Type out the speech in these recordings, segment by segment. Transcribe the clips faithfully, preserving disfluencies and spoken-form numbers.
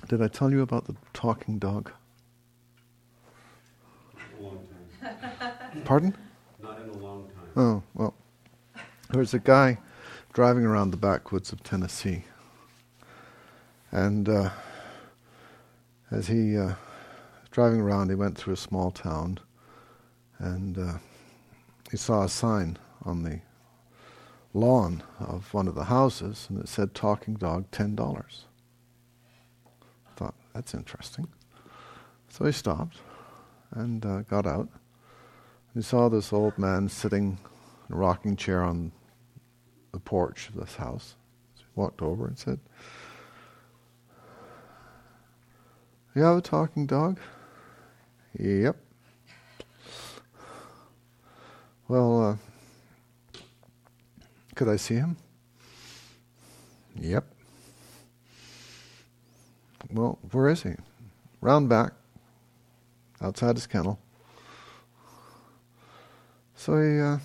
Did I tell you about the talking dog? A long time. Pardon? Not in a long time. Oh, well. There was a guy driving around the backwoods of Tennessee. And uh, as he uh, was driving around, he went through a small town. And uh, he saw a sign on the lawn of one of the houses, and it said, "Talking dog, ten dollars." Thought, that's interesting. So he stopped and uh, got out. He saw this old man sitting in a rocking chair on the porch of this house. So he walked over and said, "You have a talking dog?" "Yep." "Well, uh, could I see him?" "Yep." "Well, where is he?" "Round back, outside his kennel." So he, uh,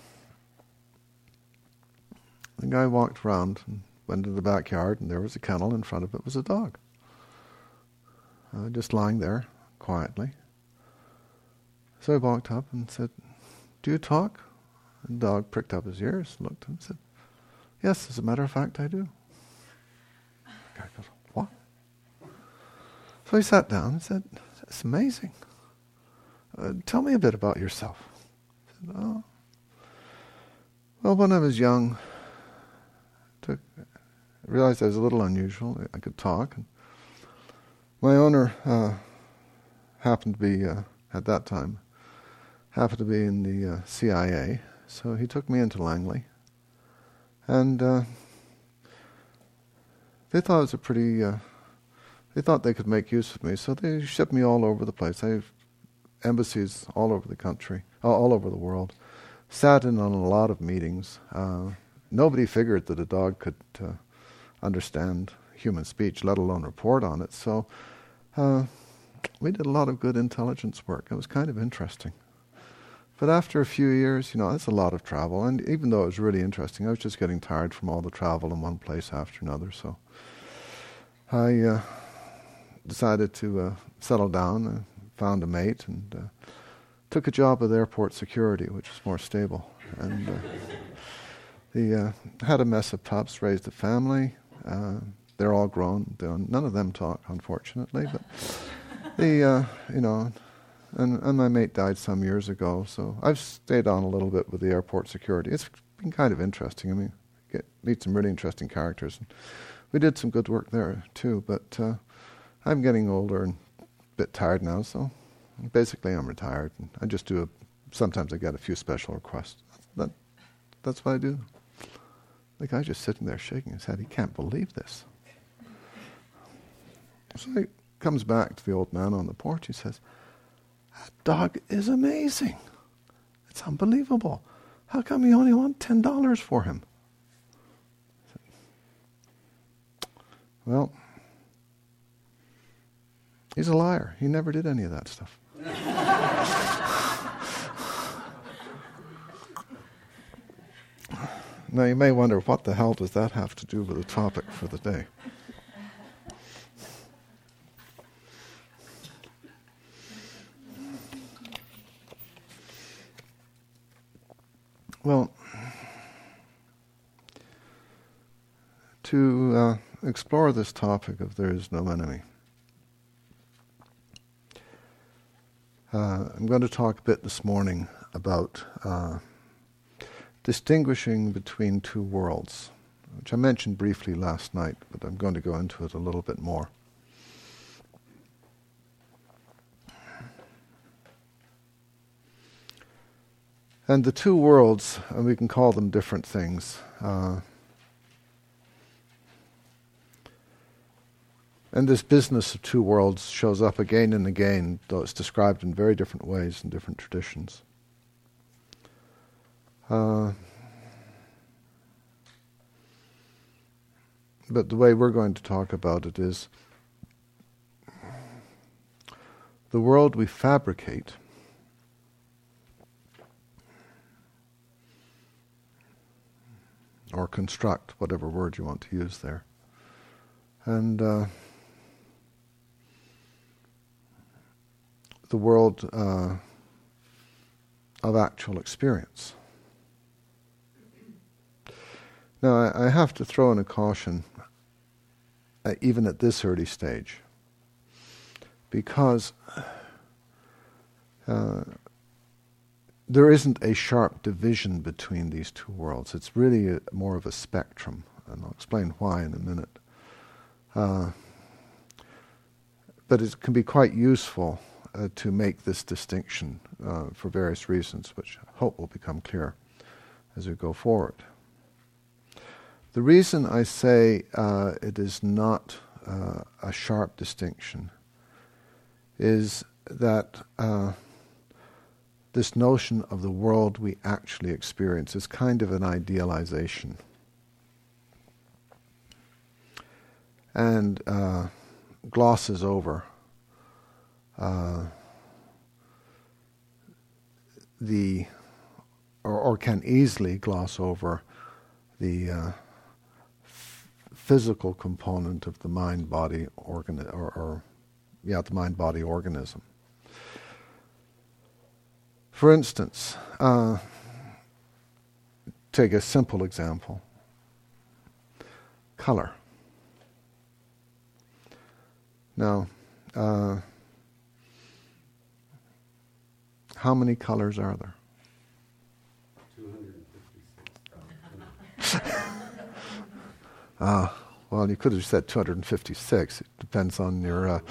the guy walked around and went into the backyard, and there was a kennel. In front of it was a dog, uh, just lying there quietly. So he walked up and said, "Do you talk?" And the dog pricked up his ears, looked at him and said, "Yes, as a matter of fact, I do." The guy goes, "What?" So he sat down and said, "That's amazing. Uh, tell me a bit about yourself." I said, "Oh, well, when I was young, took, I realized I was a little unusual. I could talk. And my owner uh, happened to be, uh, at that time, happened to be in the uh, C I A, so he took me into Langley. And uh, they thought it was a pretty, uh, they thought they could make use of me, so they shipped me all over the place. I have embassies all over the country, all, all over the world. Sat in on a lot of meetings. Uh, nobody figured that a dog could uh, understand human speech, let alone report on it. So uh, we did a lot of good intelligence work. It was kind of interesting. But after a few years, you know, that's a lot of travel. And even though it was really interesting, I was just getting tired from all the travel in one place after another. So I uh, decided to uh, settle down, uh, found a mate, and uh, took a job with airport security, which was more stable. And uh, the, uh, had a mess of pups, raised a family. Uh, they're all grown. They're, none of them talk, unfortunately. But the, uh, you know... And, and my mate died some years ago, so I've stayed on a little bit with the airport security. It's been kind of interesting. I mean, get, meet some really interesting characters. And we did some good work there too, but uh, I'm getting older and a bit tired now, so basically I'm retired. And I just do a, sometimes I get a few special requests. That, that's what I do. The guy's just sitting there shaking his head. He can't believe this. So he comes back to the old man on the porch. He says, "That dog is amazing. It's unbelievable. How come you only want ten dollars for him?" Well, he's a liar. He never did any of that stuff. Now you may wonder, what the hell does that have to do with the topic for the day? Well, to uh, explore this topic of there is no enemy, uh, I'm going to talk a bit this morning about uh, distinguishing between two worlds, which I mentioned briefly last night, but I'm going to go into it a little bit more. And the two worlds, and we can call them different things. Uh, and this business of two worlds shows up again and again, though it's described in very different ways in different traditions. Uh, but the way we're going to talk about it is the world we fabricate or construct, whatever word you want to use there. And uh, the world uh, of actual experience. Now, I, I have to throw in a caution, uh, even at this early stage, because uh, there isn't a sharp division between these two worlds. It's really a, more of a spectrum, and I'll explain why in a minute. Uh, but it can be quite useful uh, to make this distinction uh, for various reasons, which I hope will become clear as we go forward. The reason I say uh, it is not uh, a sharp distinction is that uh, this notion of the world we actually experience is kind of an idealization. And uh, glosses over uh, the, or, or can easily gloss over the uh, f- physical component of the mind-body organ, or, or yeah, the mind-body organism. For instance, uh, take a simple example. Color. Now, uh, how many colors are there? two hundred fifty-six. Ah, well, you could have said two hundred fifty-six. It depends on your, uh,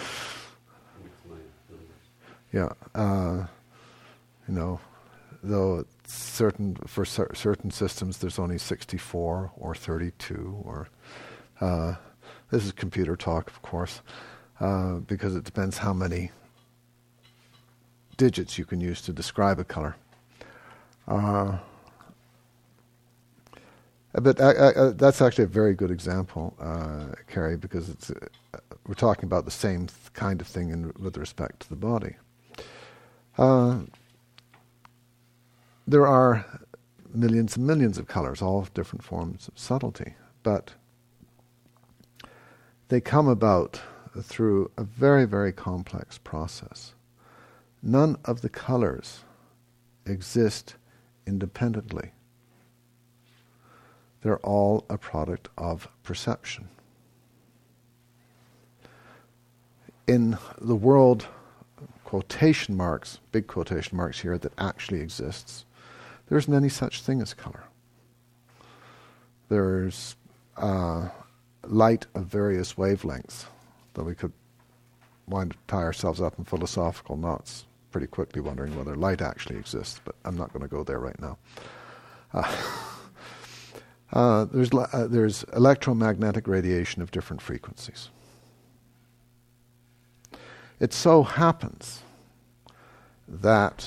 yeah, uh, you know, though certain for cer- certain systems there's only sixty-four or thirty-two, or uh, this is computer talk, of course. Uh, because it depends how many digits you can use to describe a color. Uh, but uh, uh, that's actually a very good example, uh, Carrie, because it's uh, we're talking about the same th- kind of thing in, with respect to the body. Uh, there are millions and millions of colors, all of different forms of subtlety, but they come about through a very, very complex process. None of the colors exist independently. They're all a product of perception. In the world, quotation marks, big quotation marks here, that actually exists, there isn't any such thing as color. There's uh, light of various wavelengths, though we could wind tie ourselves up in philosophical knots pretty quickly wondering whether light actually exists, but I'm not going to go there right now. Uh, uh, there's uh, there's electromagnetic radiation of different frequencies. It so happens that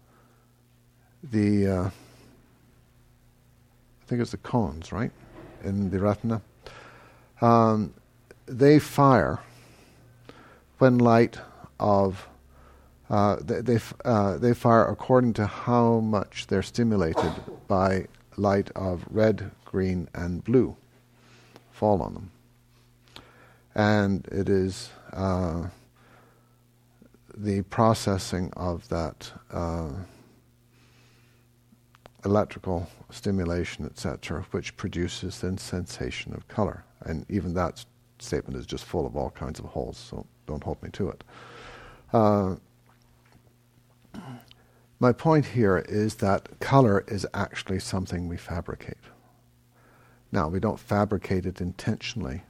the, uh, I think it's the cones, right, in the retina, um, they fire when light of, uh, they they, uh, they fire according to how much they're stimulated by light of red, green, and blue fall on them. And it is uh, the processing of that uh, electrical stimulation, et cetera, which produces then sensation of color. And even that statement is just full of all kinds of holes, so don't hold me to it. Uh, my point here is that color is actually something we fabricate. Now, we don't fabricate it intentionally,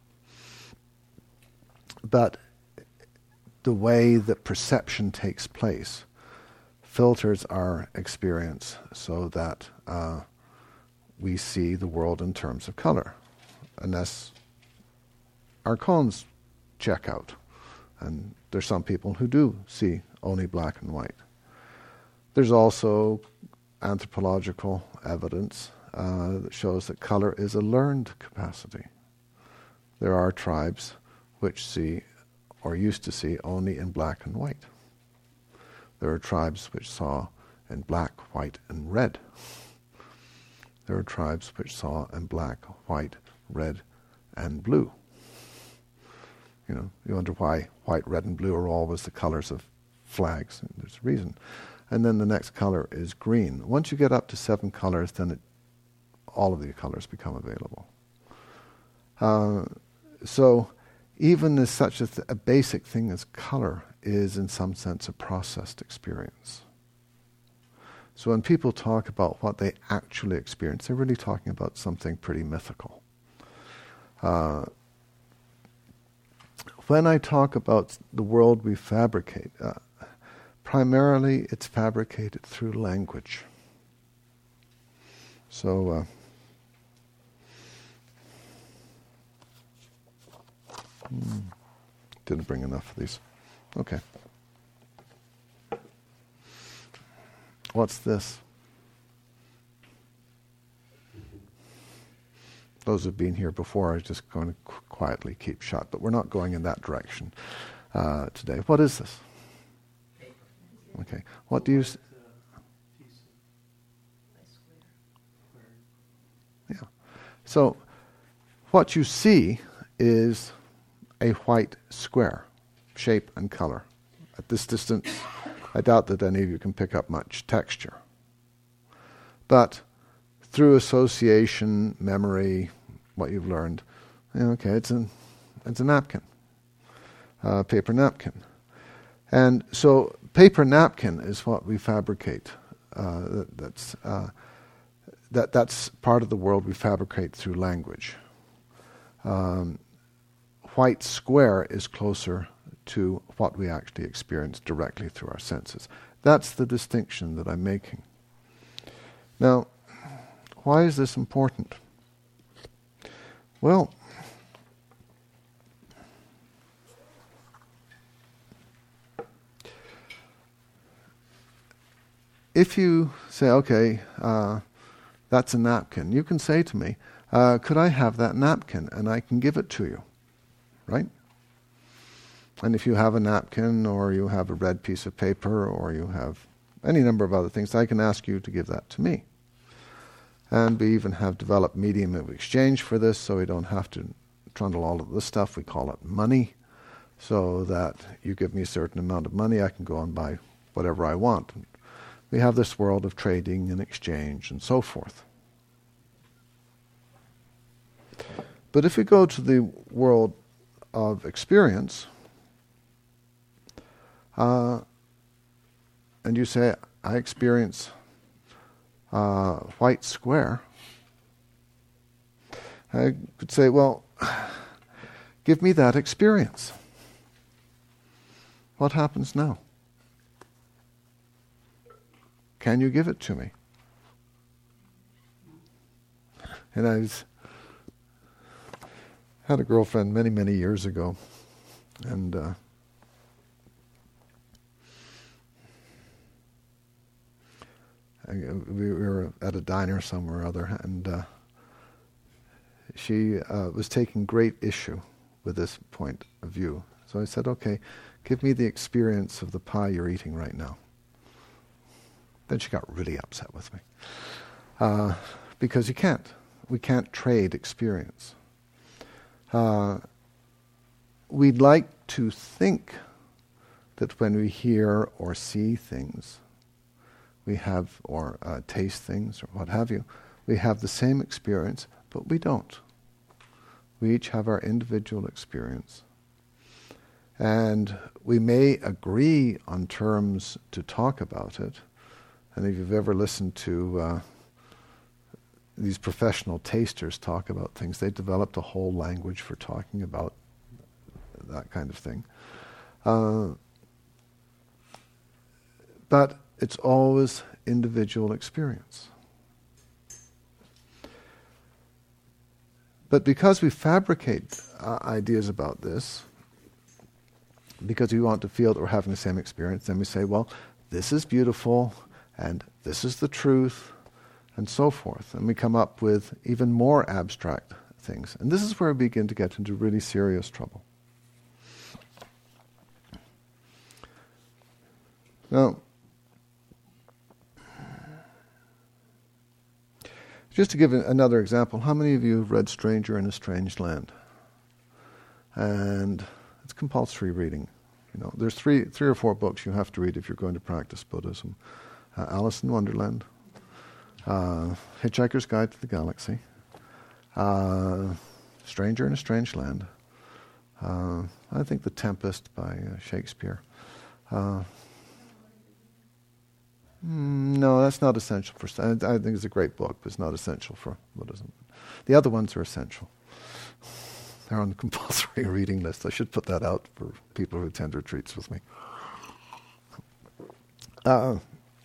but the way that perception takes place filters our experience so that uh, we see the world in terms of color, unless our cones check out. And there's some people who do see only black and white. There's also anthropological evidence uh, that shows that color is a learned capacity. There are tribes which see, or used to see, only in black and white. There are tribes which saw in black, white, and red. There are tribes which saw in black, white, red, and blue. You know, you wonder why white, red, and blue are always the colors of flags. There's a reason. And then the next color is green. Once you get up to seven colors, then it, all of the colors become available. Uh, so even as such a, th- a basic thing as color is in some sense a processed experience. So when people talk about what they actually experience, they're really talking about something pretty mythical. Uh, when I talk about the world we fabricate, uh, primarily it's fabricated through language. So, uh, hmm, didn't bring enough of these. Okay. What's this? Those who've been here before are just going to qu- quietly keep shut, but we're not going in that direction uh, today. What is this? Okay. What do you... S- yeah. So, what you see is a white square, shape and color. At this distance, I doubt that any of you can pick up much texture. But through association, memory, what you've learned, you know, okay, it's a, it's a napkin, a paper napkin. And so paper napkin is what we fabricate. Uh, that, that's, uh, that, that's part of the world we fabricate through language. Um, white square is closer to what we actually experience directly through our senses. That's the distinction that I'm making. Now, why is this important? Well, if you say, okay, uh, that's a napkin, you can say to me, uh, could I have that napkin? And I can give it to you, right? And if you have a napkin, or you have a red piece of paper, or you have any number of other things, I can ask you to give that to me. And we even have developed medium of exchange for this, so we don't have to trundle all of this stuff. We call it money, so that you give me a certain amount of money, I can go and buy whatever I want. We have this world of trading and exchange and so forth. But if we go to the world of experience, uh, and you say, I experience uh, white square, I could say, well, give me that experience. What happens now? Can you give it to me? And I was, had a girlfriend many, many years ago, and uh, I, we were at a diner somewhere or other, and uh, she uh, was taking great issue with this point of view. So I said, okay, give me the experience of the pie you're eating right now. Then she got really upset with me. Uh, because you can't. We can't trade experience. Uh, we'd like to think that when we hear or see things, we have, or uh, taste things, or what have you, we have the same experience, but we don't. We each have our individual experience. And we may agree on terms to talk about it. And if you've ever listened to uh, these professional tasters talk about things, they developed a whole language for talking about that kind of thing. Uh, but it's always individual experience. But because we fabricate uh, ideas about this, because we want to feel that we're having the same experience, then we say, well, this is beautiful, and this is the truth, and so forth. And we come up with even more abstract things. And this is where we begin to get into really serious trouble. Now, just to give another example, how many of you have read Stranger in a Strange Land? And it's compulsory reading You know, there's three, three or four books you have to read if you're going to practice Buddhism: uh, Alice in Wonderland, uh, Hitchhiker's Guide to the Galaxy, uh, Stranger in a Strange Land. Uh, I think The Tempest by uh, Shakespeare. Uh, mm, no, that's not essential for. I, I think it's a great book, but it's not essential for Buddhism. The other ones are essential. They're on the compulsory reading list. I should put that out for people who attend retreats with me. Uh,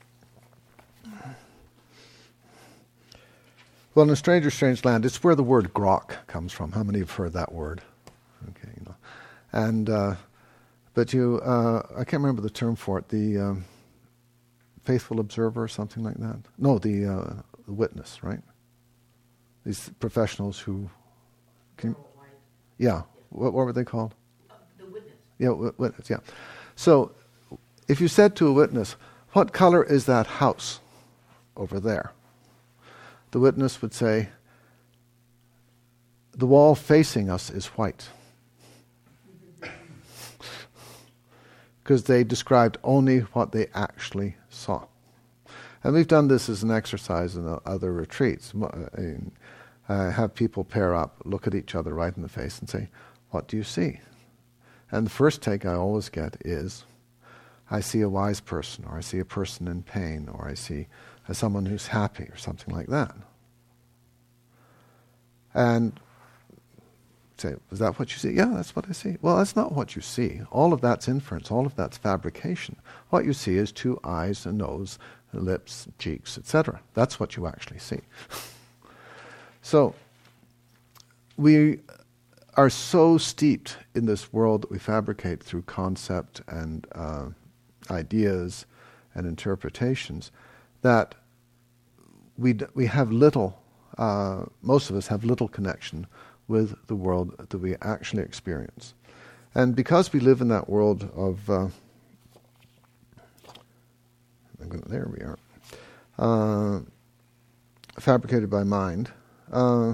well, in A Stranger Strange Land, it's where the word grok comes from. How many have heard that word? Okay, you know, and uh, but you, uh, I can't remember the term for it. The um, faithful observer or something like that. No, the, uh, the witness, right? These professionals who can. Yeah, what, what were they called? Uh, the witness. Yeah, w- witness, yeah. So, if you said to a witness, what color is that house over there? The witness would say, the wall facing us is white. Because they described only what they actually saw. And we've done this as an exercise in uh, other retreats. In, Uh, have people pair up, look at each other right in the face and say, what do you see? And the first take I always get is, I see a wise person, or I see a person in pain, or I see uh, someone who's happy, or something like that. And say, is that what you see? Yeah, that's what I see. Well, that's not what you see. All of that's inference, all of that's fabrication. What you see is two eyes, a nose, lips, cheeks, et cetera. That's what you actually see. So, we are so steeped in this world that we fabricate through concept and uh, ideas and interpretations that we d- we have little, uh, most of us have little connection with the world that we actually experience. And because we live in that world of, uh, there we are, uh, fabricated by mind, Uh,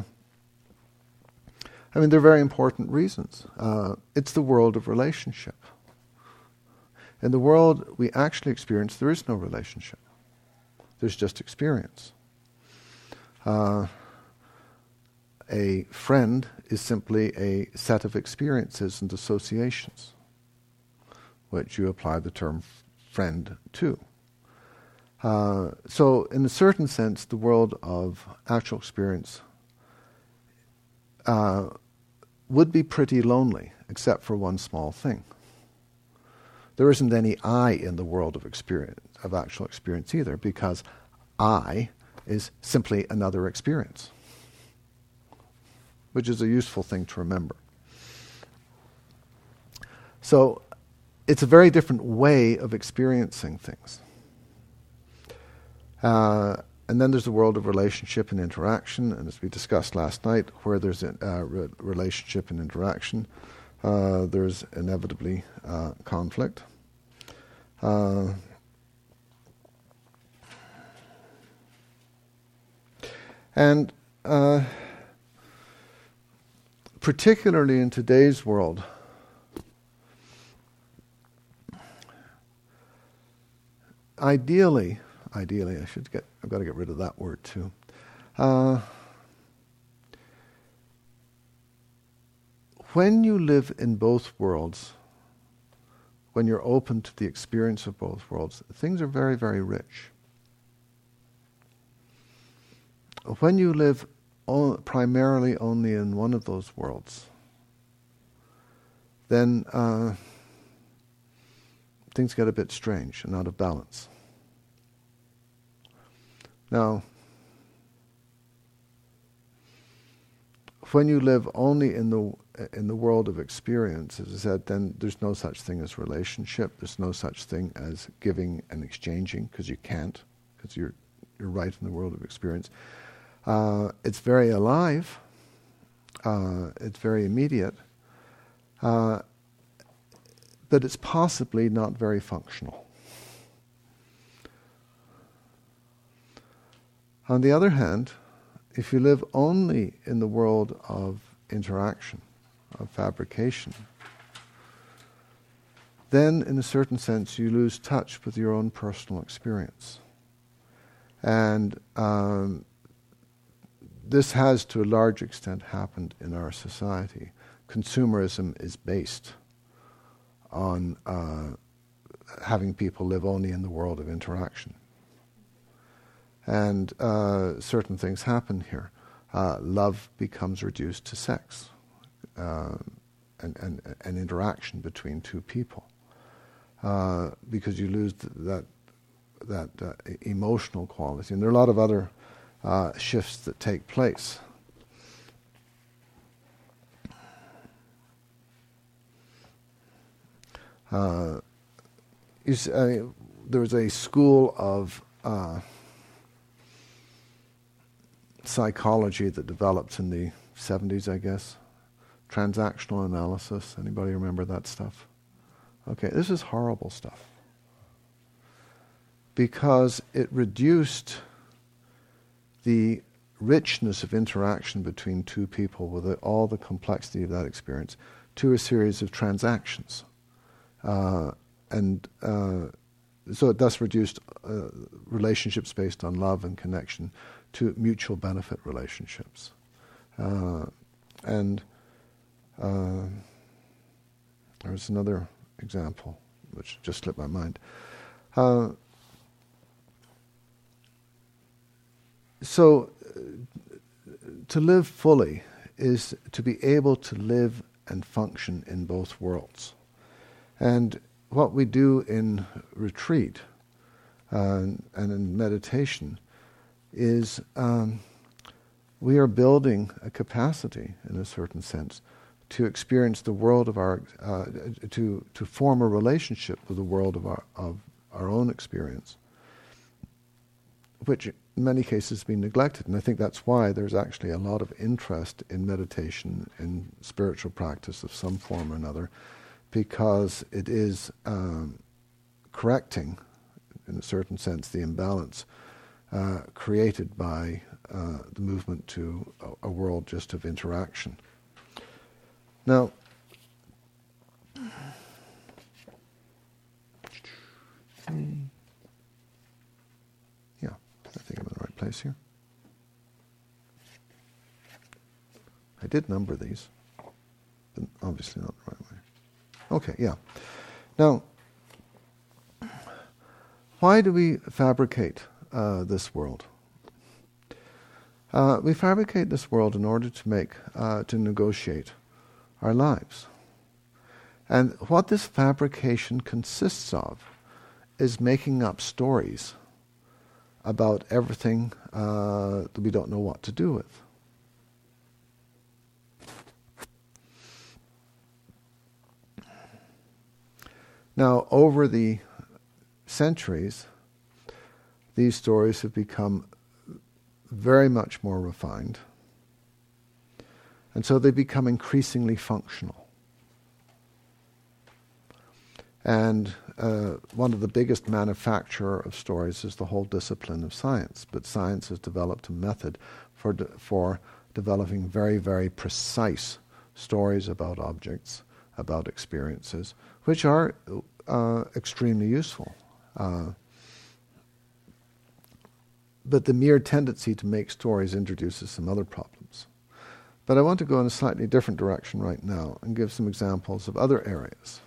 I mean, there are very important reasons. Uh, it's the world of relationship. In the world we actually experience, there is no relationship. There's just experience. Uh, a friend is simply a set of experiences and associations, which you apply the term f- friend to. Uh, so, in a certain sense, the world of actual experience Uh, would be pretty lonely, except for one small thing. There isn't any I in the world of experience, of actual experience either, because I is simply another experience, which is a useful thing to remember. So, it's a very different way of experiencing things. Uh, And then there's the world of relationship and interaction, and as we discussed last night, where there's a uh, re- relationship and interaction, uh, there's inevitably uh, conflict. Uh, and uh, particularly in today's world, ideally, Ideally, I should get, I've got to get rid of that word too. Uh, when you live in both worlds, when you're open to the experience of both worlds, things are very, very rich. When you live o- primarily only in one of those worlds, then uh, things get a bit strange and out of balance. Now, when you live only in the in the world of experience, as I said, then there's no such thing as relationship. There's no such thing as giving and exchanging, because you can't, because you're you're right in the world of experience. Uh, it's very alive. Uh, it's very immediate, uh, but it's possibly not very functional. On the other hand, if you live only in the world of interaction, of fabrication, then in a certain sense you lose touch with your own personal experience. And um, this has to a large extent happened in our society. Consumerism is based on uh, having people live only in the world of interaction. And uh, certain things happen here. Uh, love becomes reduced to sex uh, and, and, and interaction between two people. Uh, because you lose th- that that uh, emotional quality. And there are a lot of other uh, shifts that take place. Uh, you see, uh, there was a school of uh, psychology that developed in the seventies, I guess. Transactional analysis. Anybody remember that stuff? Okay, this is horrible stuff. Because it reduced the richness of interaction between two people with the, all the complexity of that experience to a series of transactions. Uh, and uh, so it thus reduced uh, relationships based on love and connection to mutual benefit relationships. Uh, and uh, there's another example which just slipped my mind. Uh, So, uh, to live fully is to be able to live and function in both worlds. And what we do in retreat uh, and in meditation is um, we are building a capacity, in a certain sense, to experience the world of our, uh, to to form a relationship with the world of our of our own experience, which in many cases been neglected. And I think that's why there's actually a lot of interest in meditation, in spiritual practice of some form or another, because it is um, correcting, in a certain sense, the imbalance uh, created by uh, the movement to a, a world just of interaction. Now, yeah, I think I'm in the right place here. I did number these, but obviously not the right way. Okay, yeah. Now, why do we fabricate uh, this world? Uh, we fabricate this world in order to make, uh, to negotiate our lives. And what this fabrication consists of is making up stories about everything uh, that we don't know what to do with. Now, over the centuries, these stories have become very much more refined, and so they become increasingly functional. And uh, one of the biggest manufacturer of stories is the whole discipline of science. But science has developed a method for de- for developing very, very precise stories about objects, about experiences, which are uh, extremely useful. Uh, but the mere tendency to make stories introduces some other problems. But I want to go in a slightly different direction right now and give some examples of other areas.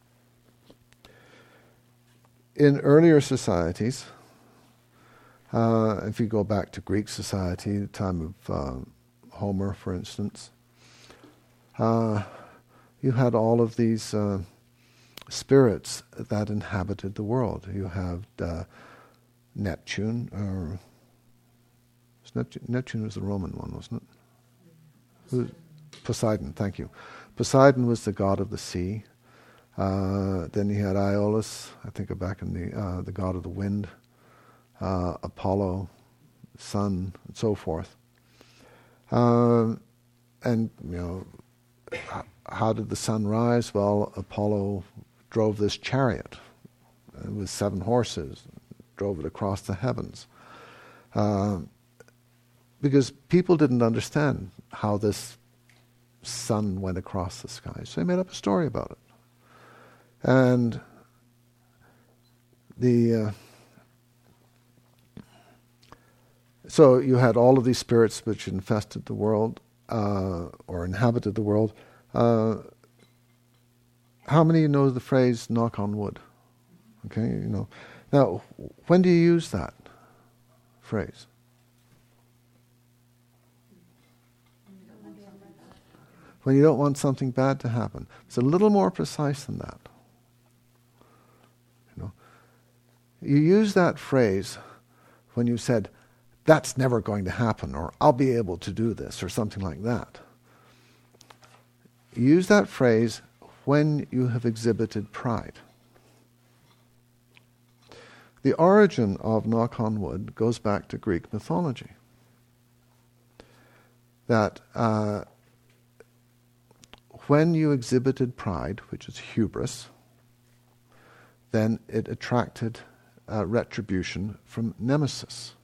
In earlier societies, uh, if you go back to Greek society, the time of uh, Homer, for instance, uh, you had all of these uh, spirits that inhabited the world. You have uh, Neptune, or Neptune, Neptune was the Roman one, wasn't it? Who, Poseidon, thank you. Poseidon was the god of the sea. Uh, then you had Aeolus, I think of back in the uh, the god of the wind, uh, Apollo, sun, and so forth. Uh, and you know, h- how did the sun rise? Well, Apollo drove this chariot uh, with seven horses, drove it across the heavens, uh, because people didn't understand how this sun went across the sky, so they made up a story about it. And the uh, so you had all of these spirits which infested the world uh, or inhabited the world. Uh, how many of you know the phrase "knock on wood"? Okay, you know. Now, when do you use that phrase? When you don't want something bad to happen. It's a little more precise than that. You know, you use that phrase when you said, "That's never going to happen," or "I'll be able to do this," or something like that. You use that phrase when you have exhibited pride. The origin of knock on wood goes back to Greek mythology. That uh, when you exhibited pride, which is hubris, then it attracted uh, retribution from Nemesis,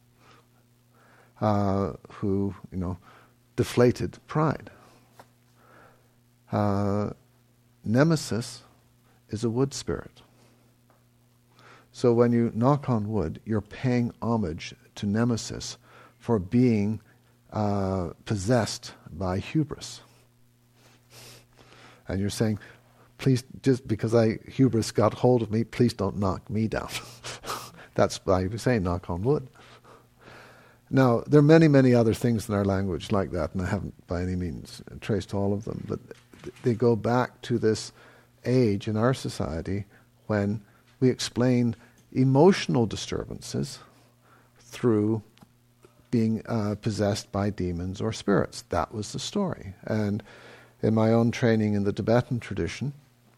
uh, who, you know, deflated pride. Uh, Nemesis is a wood spirit. So when you knock on wood, you're paying homage to Nemesis for being uh, possessed by hubris. And you're saying, please, just because I hubris got hold of me, please don't knock me down. That's why you say knock on wood. Now, there are many, many other things in our language like that, and I haven't by any means traced all of them, but they go back to this age in our society when we explain emotional disturbances through being uh, possessed by demons or spirits. That was the story. And in my own training in the Tibetan tradition,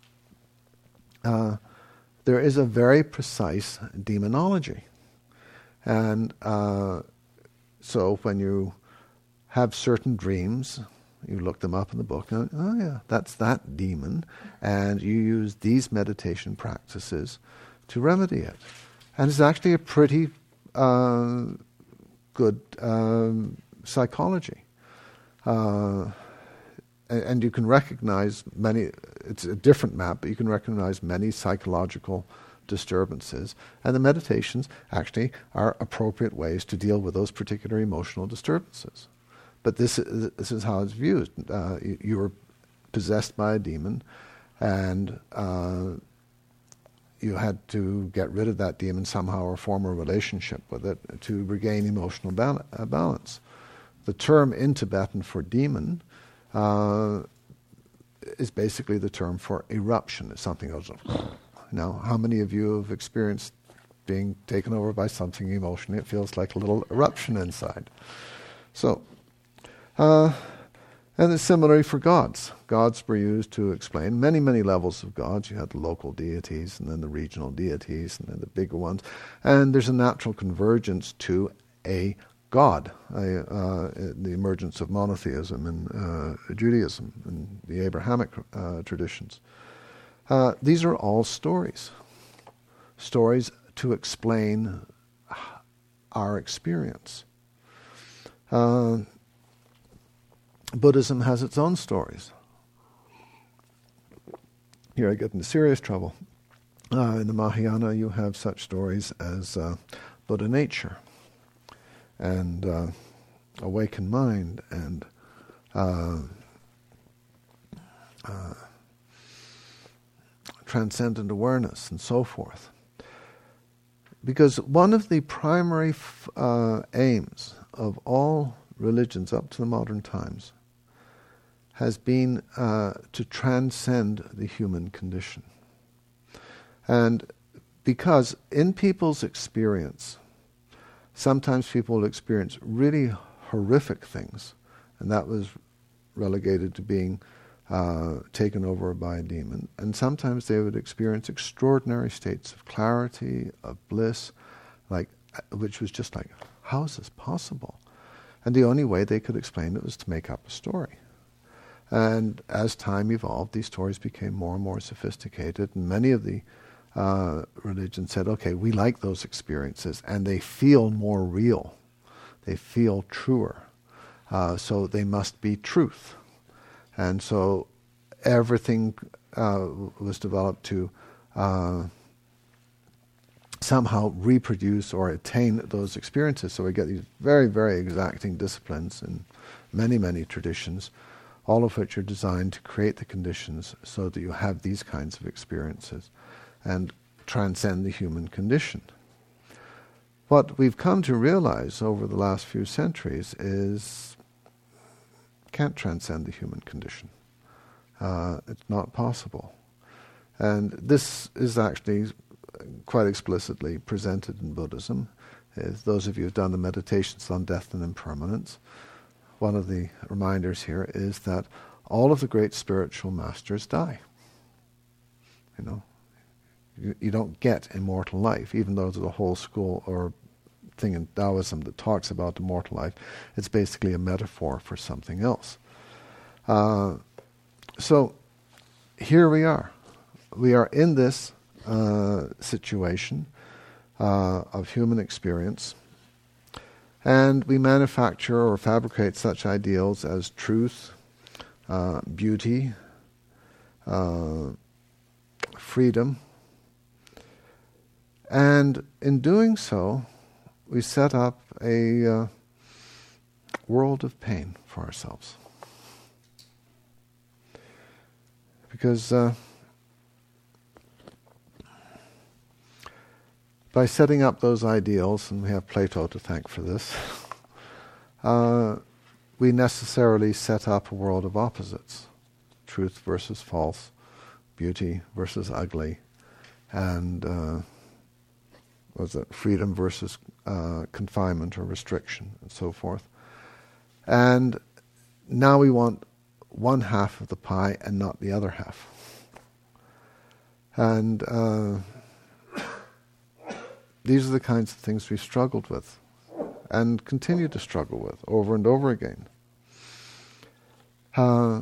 uh, there is a very precise demonology. And uh, so when you have certain dreams, you look them up in the book, and oh yeah, that's that demon, and you use these meditation practices to remedy it. And it's actually a pretty uh, good um, psychology. Uh, and, and you can recognize many, it's a different map, but you can recognize many psychological disturbances. And the meditations actually are appropriate ways to deal with those particular emotional disturbances. But this, this is how it's viewed. Uh, you, you were possessed by a demon, and uh, you had to get rid of that demon somehow or form a relationship with it to regain emotional bal- uh, balance. The term in Tibetan for demon uh, is basically the term for eruption. It's something else. Now, how many of you have experienced being taken over by something emotionally? It feels like a little eruption inside. So, Uh, and it's similarly for gods. Gods were used to explain many, many levels of gods. You had the local deities, and then the regional deities, and then the bigger ones. And there's a natural convergence to a god, a, uh, the emergence of monotheism in uh, Judaism and the Abrahamic uh, traditions. Uh, these are all stories. Stories to explain our experience. Uh, Buddhism has its own stories. Here I get into serious trouble. Uh, in the Mahayana, you have such stories as uh, Buddha nature, and uh, awakened mind, and uh, uh, transcendent awareness, and so forth. Because one of the primary f- uh, aims of all religions up to the modern times has been uh, to transcend the human condition. And because in people's experience, sometimes people will experience really horrific things, and that was relegated to being uh, taken over by a demon. And sometimes they would experience extraordinary states of clarity, of bliss, like which was just like, how is this possible? And the only way they could explain it was to make up a story. And as time evolved, these stories became more and more sophisticated, and many of the uh, religions said, okay, we like those experiences, and they feel more real. They feel truer. Uh, so they must be truth. And so everything uh, was developed to uh, somehow reproduce or attain those experiences. So we get these very, very exacting disciplines in many, many traditions, all of which are designed to create the conditions so that you have these kinds of experiences and transcend the human condition. What we've come to realize over the last few centuries is can't transcend the human condition. Uh, it's not possible. And this is actually quite explicitly presented in Buddhism. Is those of you who've done the meditations on death and impermanence, one of the reminders here is that all of the great spiritual masters die. You know, you, you don't get immortal life, even though there's a whole school or thing in Taoism that talks about immortal life. It's basically a metaphor for something else. Uh, so here we are. We are in this uh, situation uh, of human experience, and we manufacture or fabricate such ideals as truth, uh, beauty, uh, freedom, and in doing so, we set up a uh, world of pain for ourselves. Because uh, by setting up those ideals, and we have Plato to thank for this, uh, we necessarily set up a world of opposites. Truth versus false, beauty versus ugly, and uh, what was it? Freedom versus uh, confinement or restriction, and so forth. And now we want one half of the pie and not the other half. And uh, these are the kinds of things we've struggled with and continue to struggle with over and over again. Uh,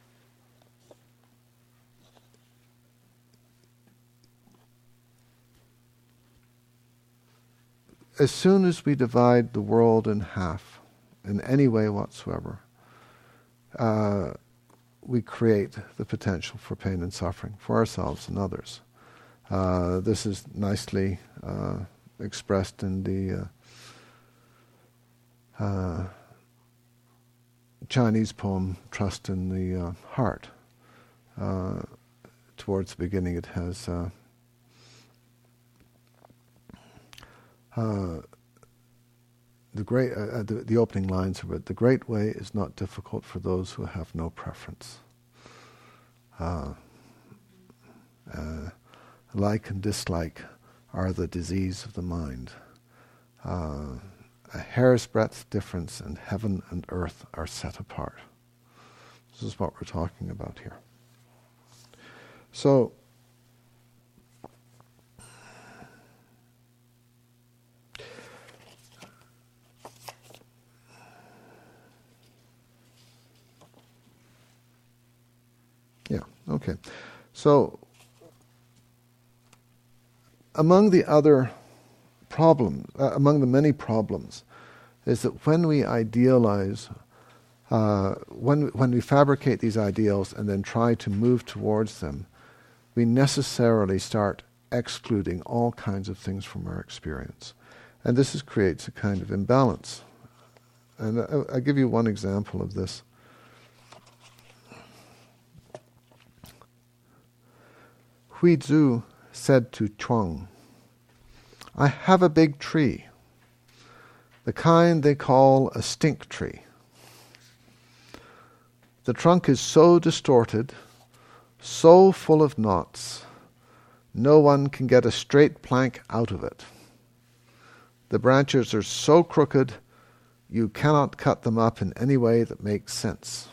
as soon as we divide the world in half, in any way whatsoever, uh, we create the potential for pain and suffering for ourselves and others. Uh, this is nicely uh, expressed in the uh, uh, Chinese poem Trust in the uh, Heart. Uh, towards the beginning it has uh, uh, the great uh, the, the opening lines of it. The great way is not difficult for those who have no preference. Uh, uh, like and dislike are the disease of the mind. Uh, a hair's breadth difference, and heaven and earth are set apart. This is what we're talking about here. So, yeah, okay. So, among the other problems, uh, among the many problems, is that when we idealize, uh, when when we fabricate these ideals and then try to move towards them, we necessarily start excluding all kinds of things from our experience. And this is, creates a kind of imbalance. And I, I'll give you one example of this. Hui Zhu said to Chuang, "I have a big tree, the kind they call a stink tree. The trunk is so distorted, so full of knots, no one can get a straight plank out of it. The branches are so crooked, you cannot cut them up in any way that makes sense.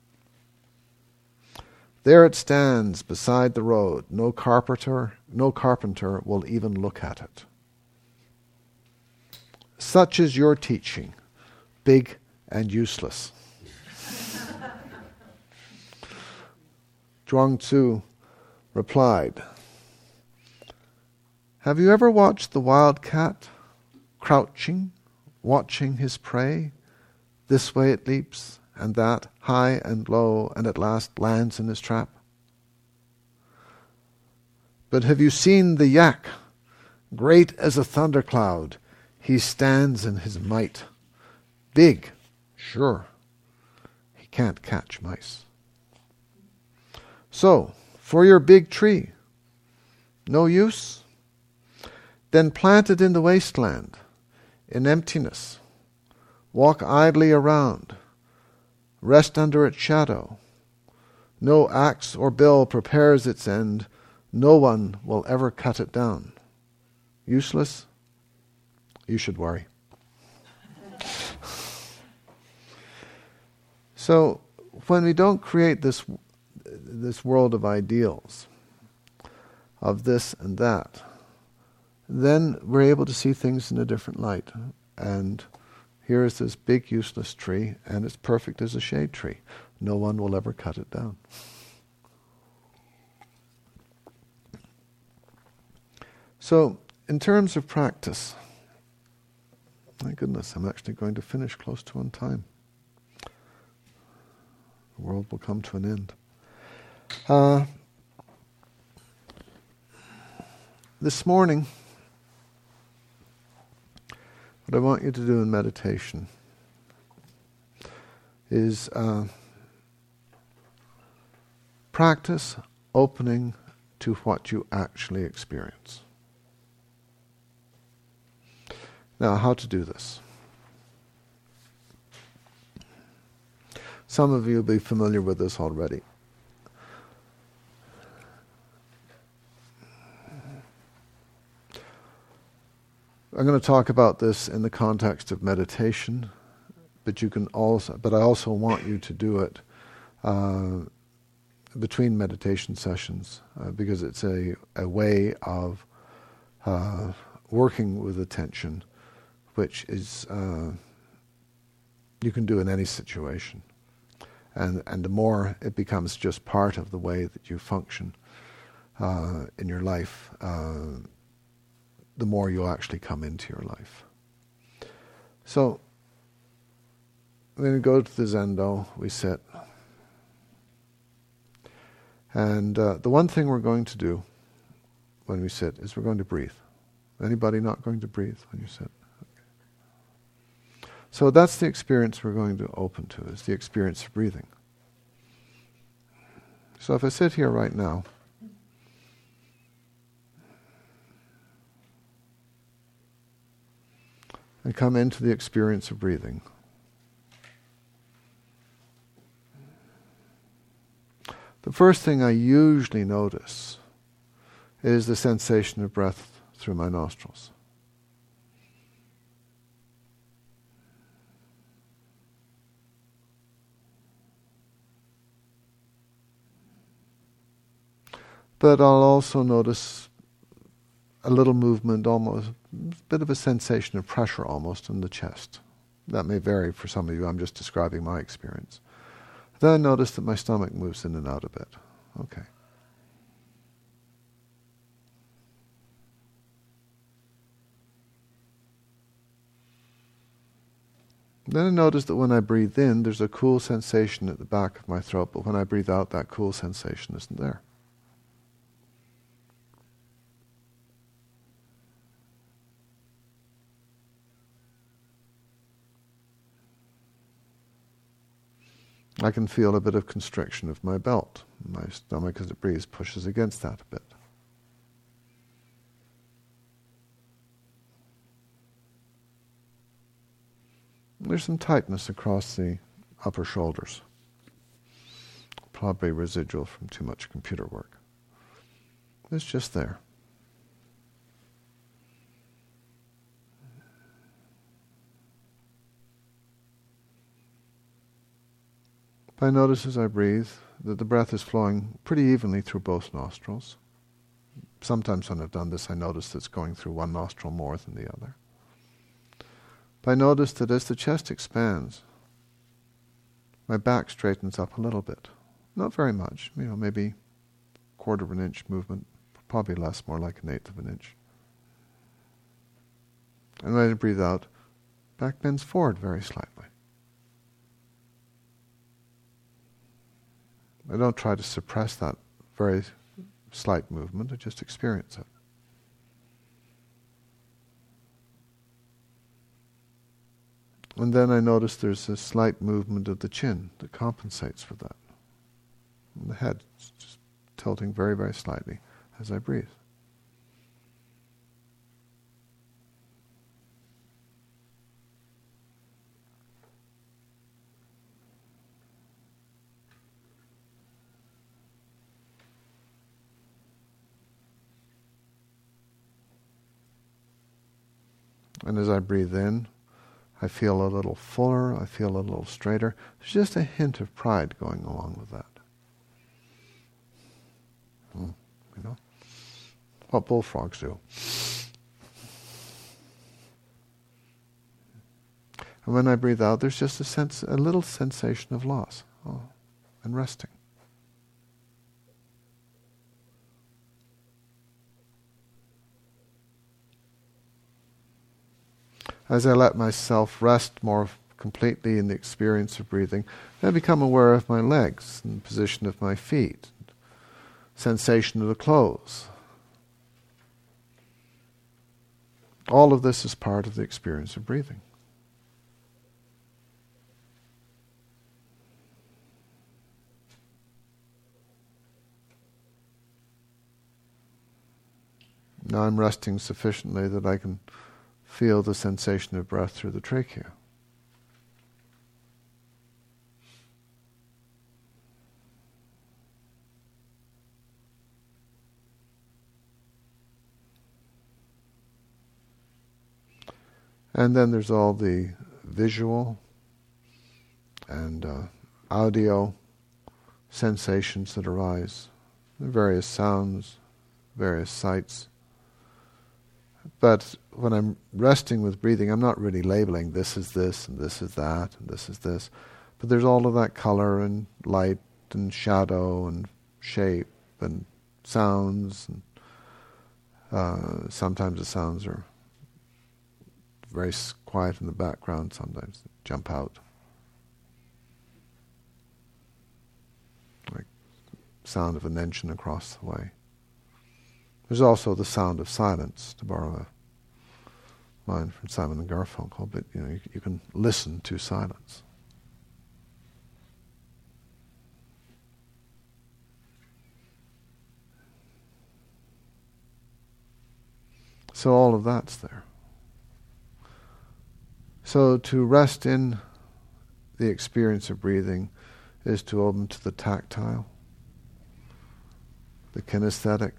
There it stands beside the road. No carpenter, no carpenter will even look at it. Such is your teaching, big and useless." Zhuangzi replied, "Have you ever watched the wild cat crouching, watching his prey? This way it leaps, and that, high and low, and at last lands in his trap. But have you seen the yak? Great as a thundercloud, he stands in his might. Big, sure, he can't catch mice. So, for your big tree, no use? Then plant it in the wasteland, in emptiness. Walk idly around, rest under its shadow. No axe or bill prepares its end. No one will ever cut it down. Useless? You should worry. So, when we don't create this this world of ideals, of this and that, then we're able to see things in a different light. And here is this big useless tree, and it's perfect as a shade tree. No one will ever cut it down. So, in terms of practice, my goodness, I'm actually going to finish close to on time. The world will come to an end. Uh, this morning, what I want you to do in meditation is uh, practice opening to what you actually experience. Now, how to do this? Some of you will be familiar with this already. I'm going to talk about this in the context of meditation, but you can also, but I also want you to do it uh, between meditation sessions uh, because it's a, a way of uh, working with attention, which is uh, you can do in any situation, and and the more it becomes just part of the way that you function uh, in your life, uh, the more you'll actually come into your life. So, when we go to the Zendo, we sit. And uh, the one thing we're going to do when we sit is we're going to breathe. Anybody not going to breathe when you sit? Okay. So that's the experience we're going to open to, is the experience of breathing. So if I sit here right now, and come into the experience of breathing. The first thing I usually notice is the sensation of breath through my nostrils. But I'll also notice a little movement, almost a bit of a sensation of pressure almost in the chest. That may vary for some of you. I'm just describing my experience. Then I notice that my stomach moves in and out a bit. Okay. Then I notice that when I breathe in, there's a cool sensation at the back of my throat, but when I breathe out, that cool sensation isn't there. I can feel a bit of constriction of my belt. My stomach, as it breathes, pushes against that a bit. There's some tightness across the upper shoulders. Probably residual from too much computer work. It's just there. I notice as I breathe that the breath is flowing pretty evenly through both nostrils. Sometimes when I've done this, I notice that it's going through one nostril more than the other. But I notice that as the chest expands, my back straightens up a little bit. Not very much, you know, maybe a quarter of an inch movement, probably less, more like an eighth of an inch. And when I breathe out, back bends forward very slightly. I don't try to suppress that very, slight movement, I just experience it. And then I notice there's a slight movement of the chin that compensates for that. And the head is just tilting very, very slightly as I breathe. And as I breathe in, I feel a little fuller, I feel a little straighter. There's just a hint of pride going along with that. Hmm, you know, what bullfrogs do. And when I breathe out, there's just a sense, a little sensation of loss, oh, and resting. As I let myself rest more completely in the experience of breathing, I become aware of my legs and the position of my feet, sensation of the clothes. All of this is part of the experience of breathing. Now I'm resting sufficiently that I can feel the sensation of breath through the trachea. And then there's all the visual and uh, audio sensations that arise, the various sounds, various sights. But when I'm resting with breathing, I'm not really labeling this is this and this is that and this is this. But there's all of that color and light and shadow and shape and sounds. And, uh, sometimes the sounds are very quiet in the background, sometimes they jump out. Like sound of an engine across the way. There's also the sound of silence, to borrow a line from Simon and Garfunkel, but you know, you, you can listen to silence. So all of that's there. So to rest in the experience of breathing is to open to the tactile, the kinesthetic,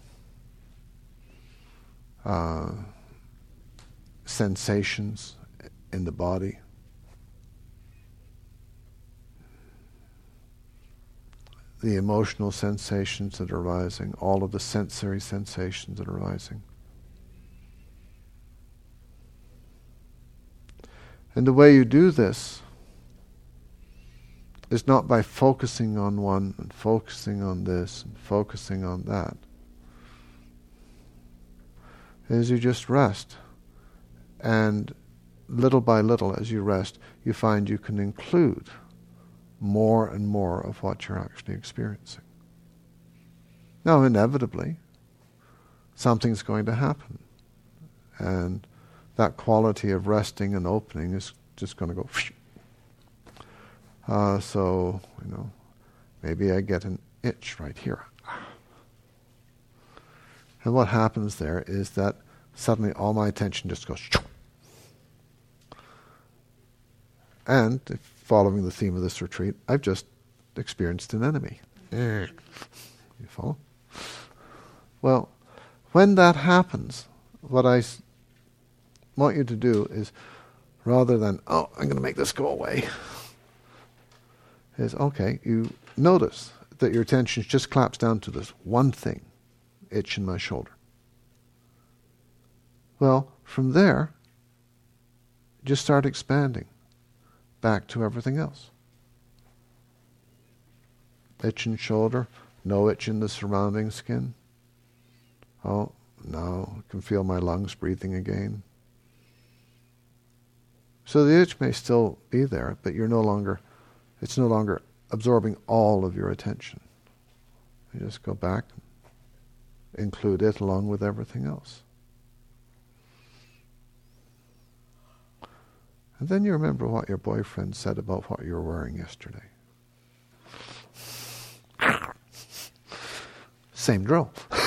uh, sensations in the body, the emotional sensations that are arising, all of the sensory sensations that are arising. And the way you do this is not by focusing on one and focusing on this and focusing on that. Is you just rest. And little by little as you rest, you find you can include more and more of what you're actually experiencing. Now, inevitably, something's going to happen. And that quality of resting and opening is just going to go. Uh, so, you know, maybe I get an itch right here. And what happens there is that suddenly all my attention just goes. And, if following the theme of this retreat, I've just experienced an enemy. You follow? Well, when that happens, what I s- want you to do is, rather than, oh, I'm going to make this go away, is, okay, you notice that your attention just claps down to this one thing, itch in my shoulder. Well, from there, just start expanding back to everything else. Itch in shoulder, no itch in the surrounding skin. Oh, now I can feel my lungs breathing again. So the itch may still be there, but you're no longer, it's no longer absorbing all of your attention. You just go back, include it along with everything else. And then you remember what your boyfriend said about what you were wearing yesterday. Same drill.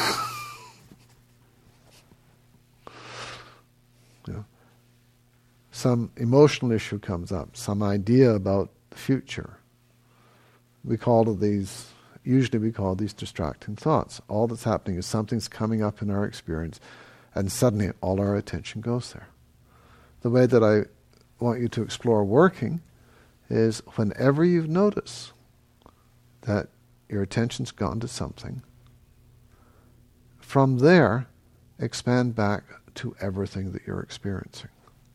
You know, some emotional issue comes up, some idea about the future. We call these, usually we call these distracting thoughts. All that's happening is something's coming up in our experience, and suddenly all our attention goes there. The way that I want you to explore working is whenever you notice that your attention's gone to something, from there, expand back to everything that you're experiencing.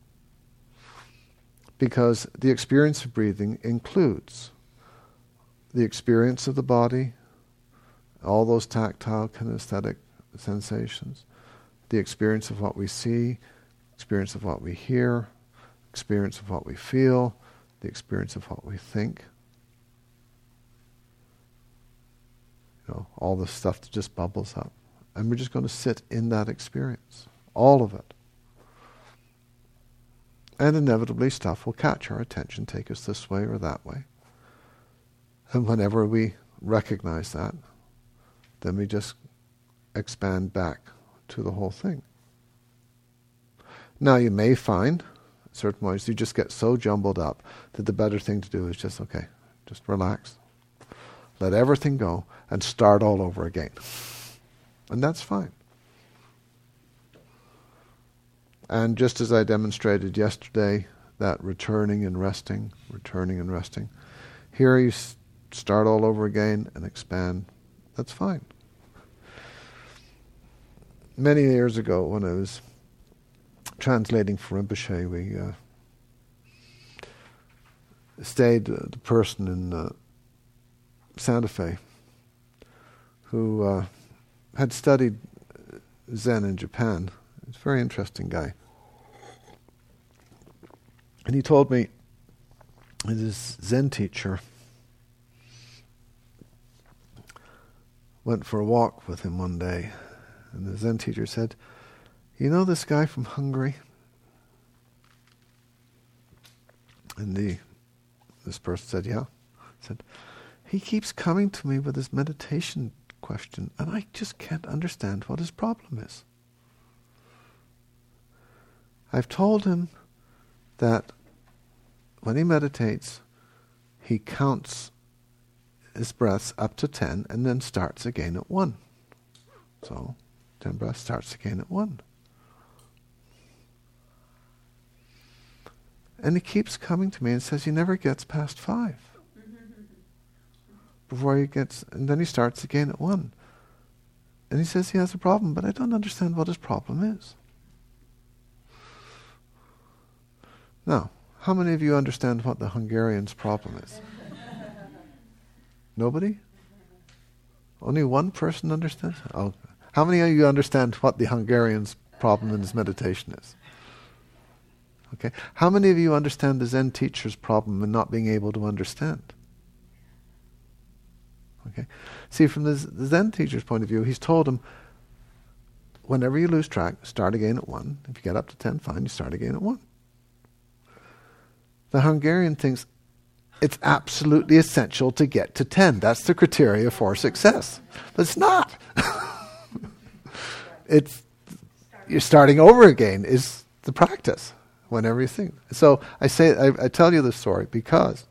Because the experience of breathing includes the experience of the body, all those tactile, kinesthetic sensations, the experience of what we see, experience of what we hear, experience of what we feel, the experience of what we think. You know, all the stuff that just bubbles up. And we're just going to sit in that experience. All of it. And inevitably stuff will catch our attention, take us this way or that way. And whenever we recognize that, then we just expand back to the whole thing. Now you may find, at certain points, you just get so jumbled up that the better thing to do is just, okay, just relax. Let everything go and start all over again. And that's fine. And just as I demonstrated yesterday, that returning and resting, returning and resting, here you s- start all over again and expand. That's fine. Many years ago, when I was translating for Rinpoche, we uh, stayed uh, the person in uh, Santa Fe who uh, had studied Zen in Japan. He's a very interesting guy. And he told me that his Zen teacher went for a walk with him one day. And the Zen teacher said, "You know this guy from Hungary?" And the this person said, "Yeah." He said, "He keeps coming to me with his meditation question, and I just can't understand what his problem is. I've told him that when he meditates, he counts his breaths up to ten and then starts again at one. So, ten breaths starts again at one. And he keeps coming to me and says he never gets past five. Before he gets, and then he starts again at one. And he says he has a problem, but I don't understand what his problem is." Now, how many of you understand what the Hungarian's problem is? Nobody? Only one person understands? Oh. How many of you understand what the Hungarian's problem in his meditation is? Okay. How many of you understand the Zen teacher's problem in not being able to understand? Okay. See, from the Zen teacher's point of view, he's told him, whenever you lose track, start again at one. If you get up to ten, fine, you start again at one. The Hungarian thinks it's absolutely essential to get to ten. That's the criteria for success. But it's not. It's you're starting over again is the practice whenever you think. So I say I, I tell you this story because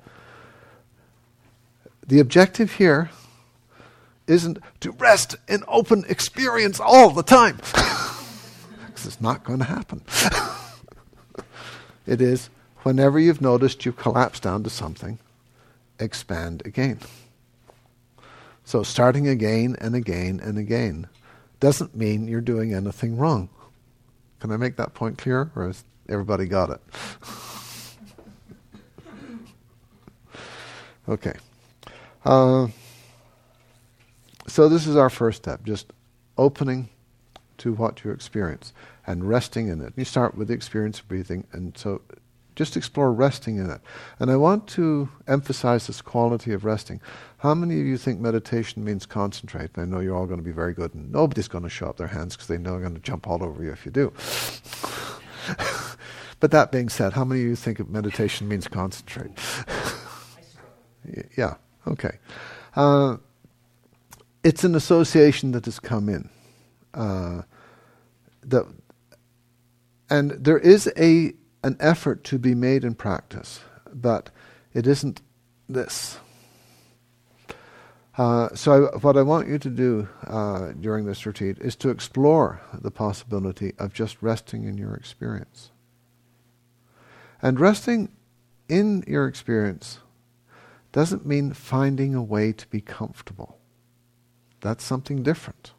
the objective here isn't to rest in open experience all the time. Because it's not going to happen. It is whenever you've noticed you've collapsed down to something, expand again. So starting again and again and again doesn't mean you're doing anything wrong. Can I make that point clear, or has everybody got it? Okay. Uh, so this is our first step, just opening to what you experience and resting in it. You start with the experience of breathing, and so Just explore resting in it. And I want to emphasize this quality of resting. How many of you think meditation means concentrate? I know you're all going to be very good, and nobody's going to show up their hands because they know they're going to jump all over you if you do. But that being said, how many of you think meditation means concentrate? Yeah, okay. Uh, it's an association that has come in. Uh, that, and there is a an effort to be made in practice, but it isn't this. Uh, so I, what I want you to do uh, during this retreat is to explore the possibility of just resting in your experience. And resting in your experience doesn't mean finding a way to be comfortable. That's something different.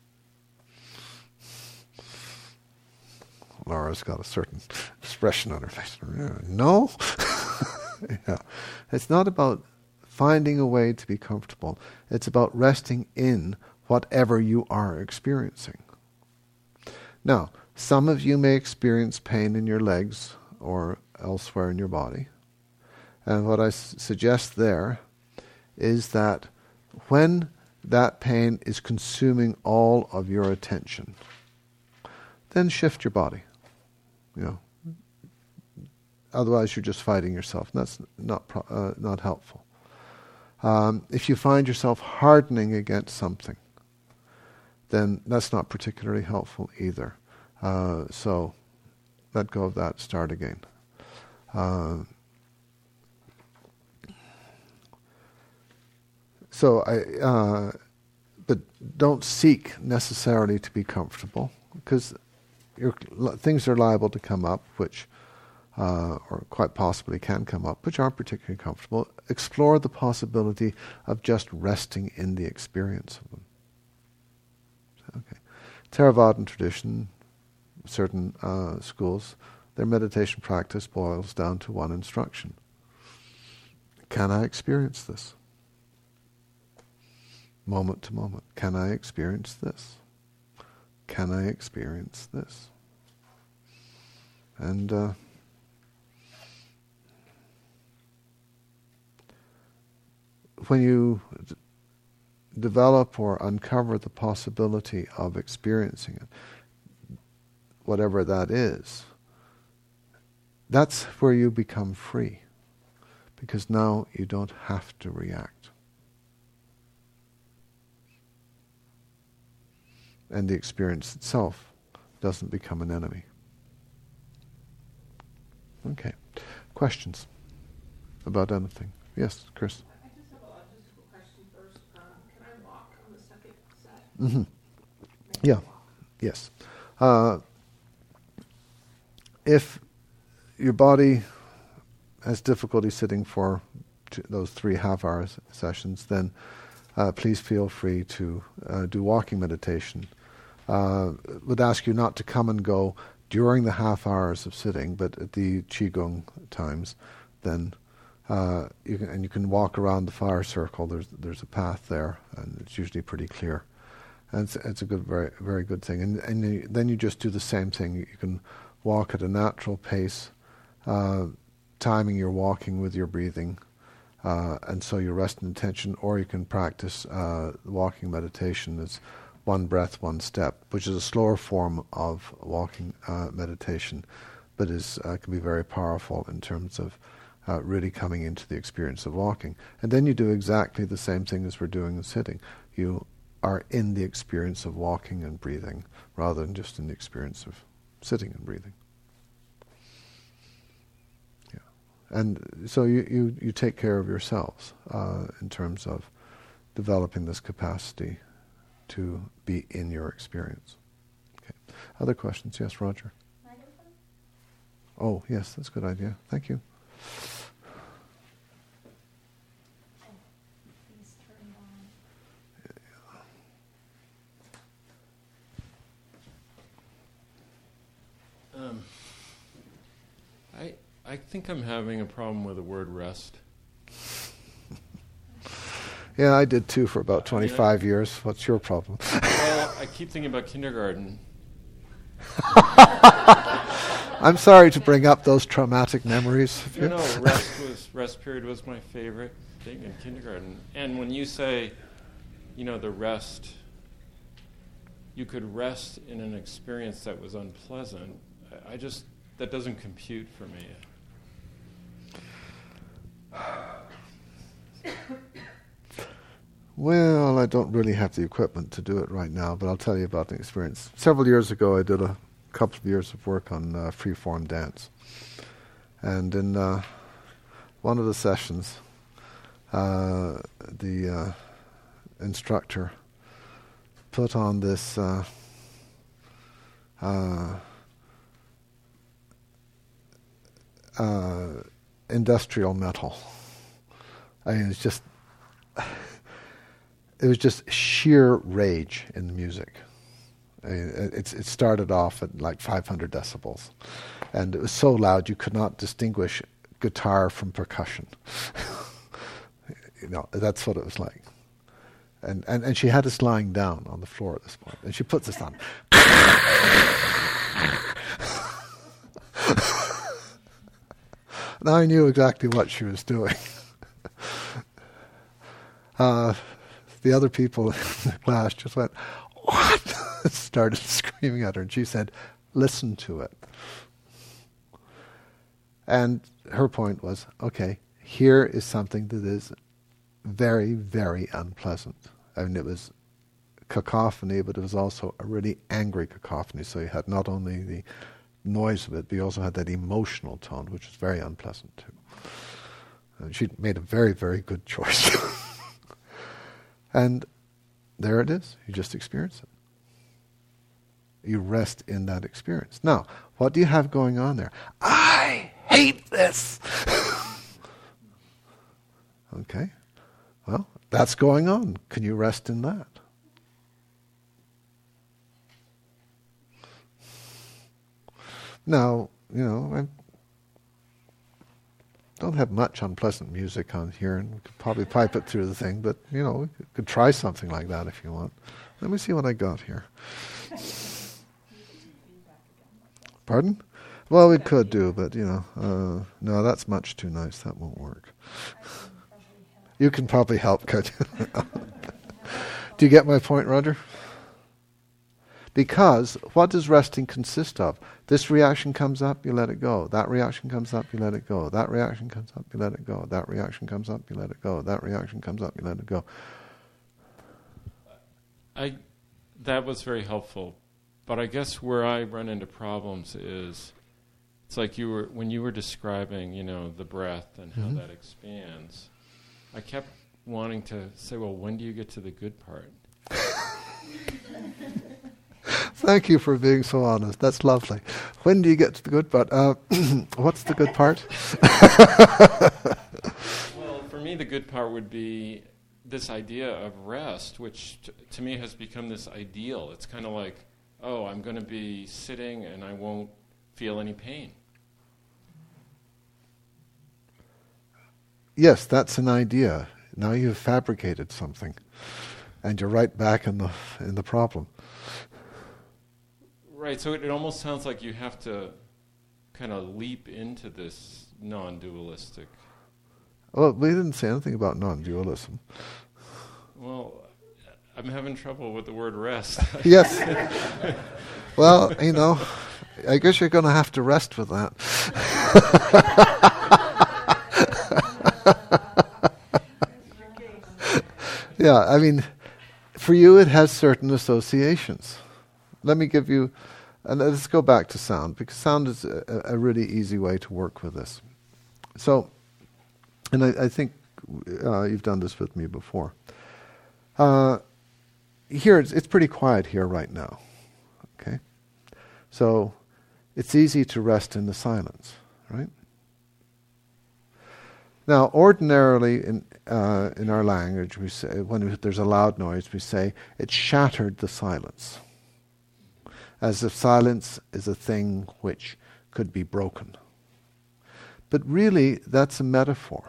Laura's got a certain expression on her face. No? Yeah. It's not about finding a way to be comfortable. It's about resting in whatever you are experiencing. Now, some of you may experience pain in your legs or elsewhere in your body. And what I s- suggest there is that when that pain is consuming all of your attention, then shift your body. You know, otherwise you're just fighting yourself. And that's not pro- uh, not helpful. Um, if you find yourself hardening against something, then that's not particularly helpful either. Uh, so let go of that. Start again. Uh, so I, uh, but don't seek necessarily to be comfortable, because Your, things are liable to come up, which, uh, or quite possibly can come up, which aren't particularly comfortable. Explore the possibility of just resting in the experience of them. Okay. Theravadan tradition, certain uh, schools, their meditation practice boils down to one instruction. Can I experience this? Moment to moment. Can I experience this? Can I experience this? And uh, when you d- develop or uncover the possibility of experiencing it, whatever that is, that's where you become free, because now you don't have to react. And the experience itself doesn't become an enemy. Okay. Questions about anything? Yes, Chris? I just have a logistical question first. Um, can I walk on the second set? Mm-hmm. Maybe Yeah. walk. Yes. Uh, if your body has difficulty sitting for two, those three half-hour sessions, then uh, please feel free to uh, do walking meditation. Uh, would ask you not to come and go during the half hours of sitting, but at the qigong times, then uh, you can, and you can walk around the fire circle. There's there's a path there, and it's usually pretty clear, and it's, it's a good, very very good thing. And and you, then you just do the same thing. You can walk at a natural pace, uh, timing your walking with your breathing, uh, and so you rest in attention. Or you can practice uh, walking meditation as one breath, one step, which is a slower form of walking uh, meditation, but is uh, can be very powerful in terms of uh, really coming into the experience of walking. And then you do exactly the same thing as we're doing in sitting. You are in the experience of walking and breathing, rather than just in the experience of sitting and breathing. Yeah, and so you you, you take care of yourselves uh, in terms of developing this capacity to be in your experience. Okay. Other questions? Yes, Roger. Microphone? Oh, yes, that's a good idea. Thank you. Oh, please turn on. Um, I I think I'm having a problem with the word rest. Yeah, I did too for about twenty-five years. What's your problem? Well, I keep thinking about kindergarten. I'm sorry to bring up those traumatic memories. You know, rest was rest period was my favorite thing in kindergarten. And when you say, you know, the rest, you could rest in an experience that was unpleasant. I, I just that doesn't compute for me. Well, I don't really have the equipment to do it right now, but I'll tell you about the experience. Several years ago, I did a couple of years of work on uh, free-form dance. And in uh, one of the sessions, uh, the uh, instructor put on this uh, uh, uh, industrial metal. I mean, it's just... It was just sheer rage in the music. I mean, it, it's, it started off at like five hundred decibels. And it was so loud you could not distinguish guitar from percussion. You know, that's what it was like. And, and, and she had us lying down on the floor at this point. And she puts us on. Now I knew exactly what she was doing. uh, The other people in the class just went, "What?" started screaming at her, and she said, "Listen to it." And her point was, okay, here is something that is very, very unpleasant. I mean, it was cacophony, but it was also a really angry cacophony. So you had not only the noise of it, but you also had that emotional tone, which was very unpleasant too. And she made a very, very good choice. And there it is. You just experience it. You rest in that experience. Now, what do you have going on there? I hate this. Okay. Well, that's going on. Can you rest in that? Now, you know, I don't have much unpleasant music on here, and we could probably pipe it through the thing, but, you know, we could, could try something like that if you want. Let me see what I got here. Pardon? Well, we could do, but, you know, uh, no, that's much too nice. That won't work. You can probably help, could you? Do you get my point, Roger? Because what does resting consist of? This reaction comes up, you let it go. That reaction comes up, you let it go. That reaction comes up, you let it go. That reaction comes up, you let it go. That reaction comes up, you let it go. I, that was very helpful. But I guess where I run into problems is, it's like you were, when you were describing, you know, the breath and how Mm-hmm. that expands, I kept wanting to say, well, when do you get to the good part? Thank you for being so honest. That's lovely. When do you get to the good part? Uh, what's the good part? Well, for me, the good part would be this idea of rest, which t- to me has become this ideal. It's kind of like, oh, I'm going to be sitting and I won't feel any pain. Yes, that's an idea. Now you've fabricated something, and you're right back in the in the problem. Right, so it, it almost sounds like you have to kind of leap into this non-dualistic. Well, we didn't say anything about non-dualism. Well, I'm having trouble with the word rest. Yes. Well, you know, I guess you're going to have to rest with that. Yeah, I mean, for you it has certain associations. Let me give you, and let's go back to sound, because sound is a, a really easy way to work with this. So, and I, I think uh, you've done this with me before. Uh, here, it's, it's pretty quiet here right now. Okay? So, it's easy to rest in the silence, right? Now, ordinarily in uh, in our language, we say when we, there's a loud noise, we say it shattered the silence, as if silence is a thing which could be broken. But really, that's a metaphor,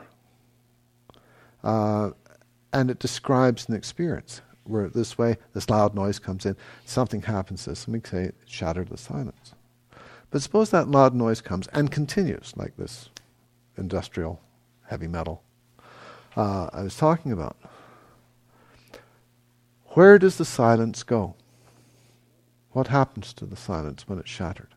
uh, and it describes an experience where this way, this loud noise comes in, something happens to us, and we say it shattered the silence. But suppose that loud noise comes and continues, like this industrial heavy metal uh, I was talking about. Where does the silence go? What happens to the silence when it's shattered?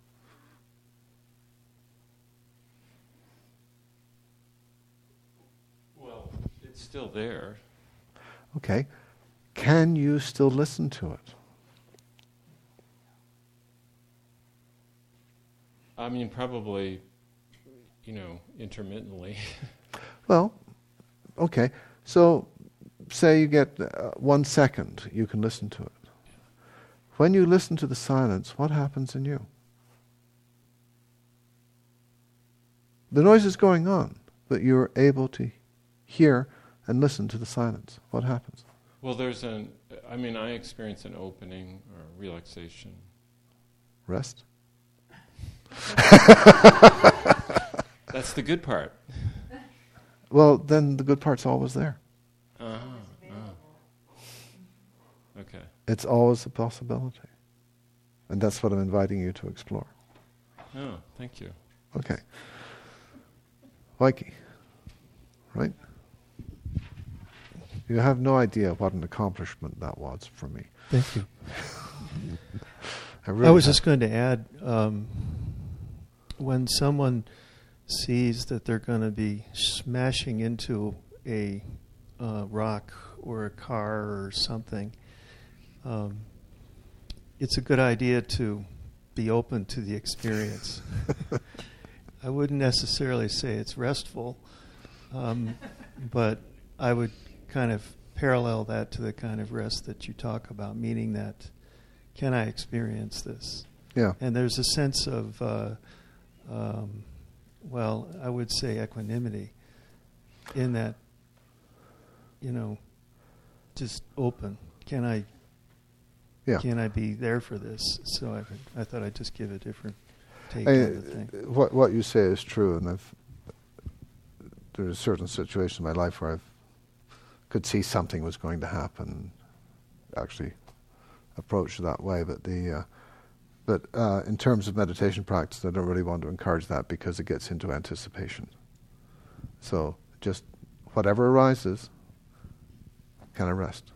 Well, it's still there. Okay. Can you still listen to it? I mean, probably, you know, intermittently. Well, okay. So, say you get uh, one second, you can listen to it. When you listen to the silence, what happens in you? The noise is going on, but you're able to hear and listen to the silence. What happens? Well, there's an, I mean, I experience an opening or relaxation. Rest? That's the good part. Well, then the good part's always there. Uh-huh. Uh-huh. Okay. It's always a possibility. And that's what I'm inviting you to explore. Oh, thank you. Okay. Waiki, right? You have no idea what an accomplishment that was for me. Thank you. I, really I was have. just going to add, um, when someone sees that they're going to be smashing into a uh, rock or a car or something, um, it's a good idea to be open to the experience. I wouldn't necessarily say it's restful, um, but I would kind of parallel that to the kind of rest that you talk about, meaning that, can I experience this? Yeah. And there's a sense of, uh, um, well, I would say equanimity in that, you know, just open. Can I Yeah. can I be there for this? So I, I thought I'd just give a different take I, on the thing. what what you say is true, and I've there's a certain situation in my life where I could see something was going to happen, actually approach that way. But the uh, but uh, in terms of meditation practice, I don't really want to encourage that because it gets into anticipation. So just whatever arises, can I rest?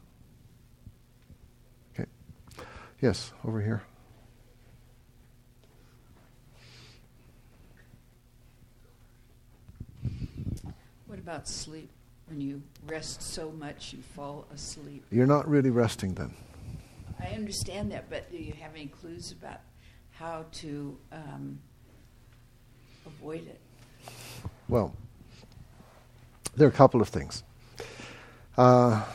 Okay. Yes, over here. What about sleep? When you rest so much, you fall asleep. You're not really resting then. I understand that, but do you have any clues about how to um, avoid it? Well, there are a couple of things. Uh,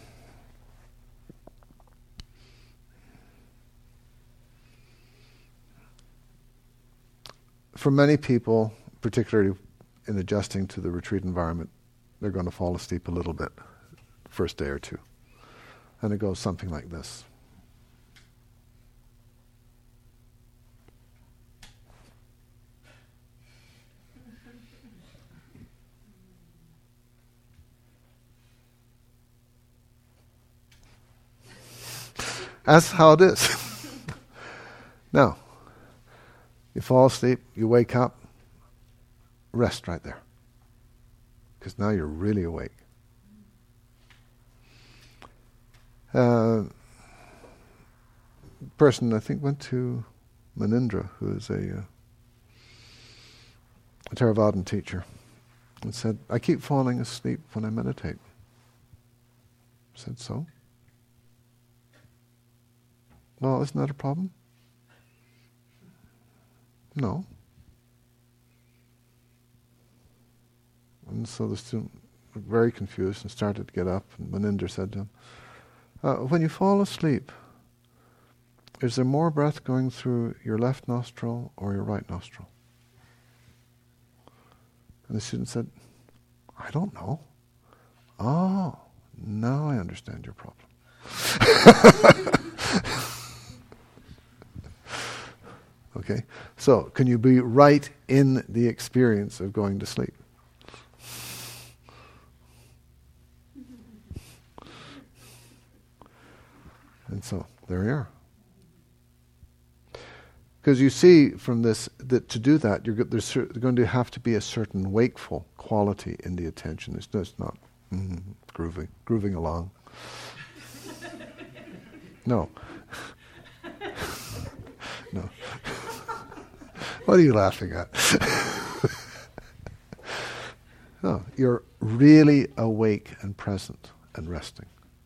for many people, particularly in adjusting to the retreat environment, they're going to fall asleep a little bit the first day or two. And it goes something like this. That's how it is. Now, you fall asleep, you wake up, rest right there. Because now you're really awake. Uh, person, I think, went to Manindra, who is a, uh, a Theravadan teacher, and said, I keep falling asleep when I meditate. I said, so? Well, isn't that a problem? No. And so the student was very confused and started to get up, and Manindra said to him, uh, when you fall asleep, is there more breath going through your left nostril or your right nostril? And the student said, I don't know. Oh, now I understand your problem. Okay, so can you be right in the experience of going to sleep? And so, there we are. Because you see from this that to do that, you're go- there's cer- going to have to be a certain wakeful quality in the attention. It's just not mm, grooving, grooving along. No. No. What are you laughing at? No, you're really awake and present and resting.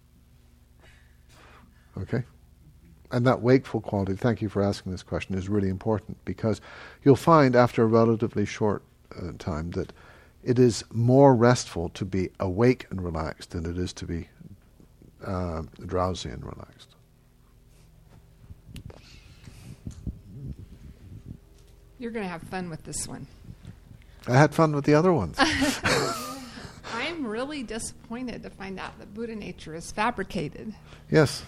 Okay? And that wakeful quality, thank you for asking this question, is really important, because you'll find after a relatively short uh, time that it is more restful to be awake and relaxed than it is to be uh, drowsy and relaxed. You're going to have fun with this one. I had fun with the other ones. I'm really disappointed to find out that Buddha nature is fabricated. Yes.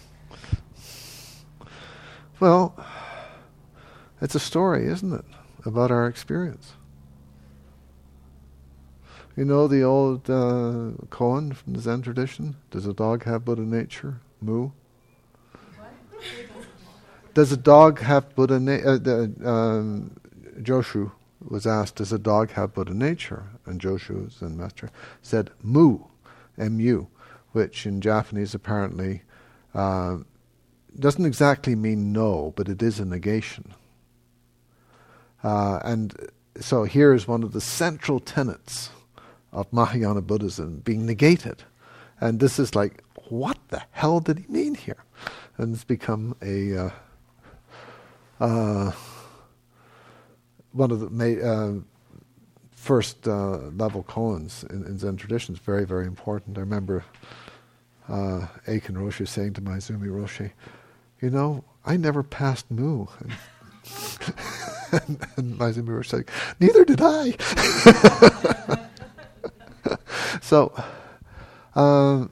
Well, it's a story, isn't it, about our experience. You know the old uh, koan from the Zen tradition? Does a dog have Buddha nature? Moo. Does a dog have Buddha nature? Uh, the, um, Joshu was asked, does a dog have Buddha nature? And Joshu, Zen master, said mu, M U, which in Japanese apparently uh, doesn't exactly mean no, but it is a negation. Uh, and so here is one of the central tenets of Mahayana Buddhism being negated. And this is like, what the hell did he mean here? And it's become a uh, uh, one of the ma- uh, first uh, level koans in, in Zen traditions. Very, very important. I remember uh, Eiken Roshi saying to Maizumi Roshi, you know, I never passed mu. And, and, and Maizumi Roshi said, neither did I. So, um,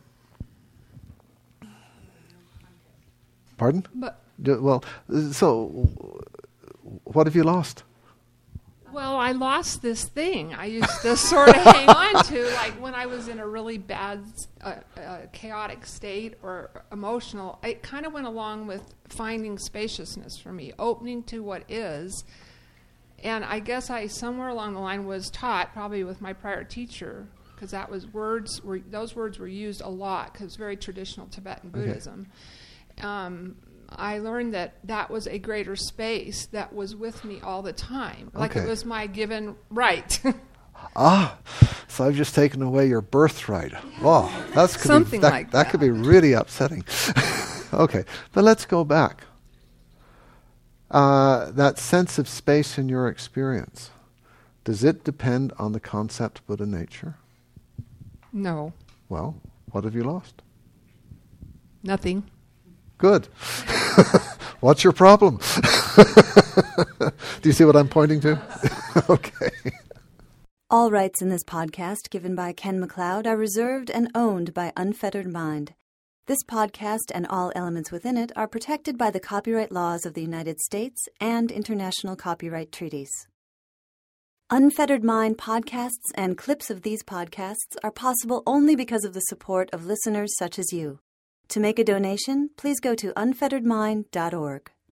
pardon? But D- Well, so what have you lost? well, I lost this thing I used to sort of hang on to, like when I was in a really bad, uh, uh, chaotic state or emotional. It kind of went along with finding spaciousness for me, opening to what is. And I guess I somewhere along the line was taught, probably with my prior teacher, because that was words were those words were used a lot because it's very traditional Tibetan Okay. Buddhism. Um, I learned that that was a greater space that was with me all the time, like Okay. it was my given right. Ah, so I've just taken away your birthright. Oh, that's could Something be, that, like that could that. be really upsetting. Okay, but let's go back. Uh, that sense of space in your experience, does it depend on the concept Buddha nature? No, Well, what have you lost? nothing. Good. What's your problem? Do you see what I'm pointing to? Okay. All rights in this podcast given by Ken MacLeod are reserved and owned by Unfettered Mind. This podcast and all elements within it are protected by the copyright laws of the United States and international copyright treaties. Unfettered Mind podcasts and clips of these podcasts are possible only because of the support of listeners such as you. To make a donation, please go to unfettered mind dot org.